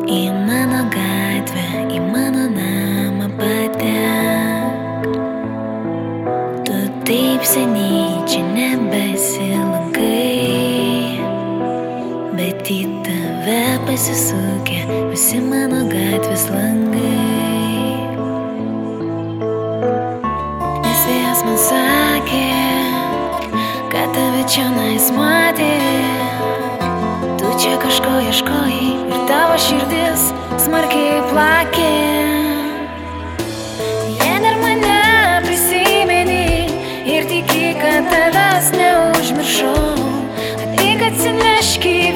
Į mano gatvę, į mano namą patek. Tu taip seniai čia nebesilankai, bet į tave pasisukę visi mano gatvės langai. Nes vėjas man sakė, kad tave čionais matė. Tu čia kažko ieškojai ir tavo širdis smarkiai plakė. Jei dar mane prisimeni ir tiki, kad tavęs neužmiršau, ateik atsinešk į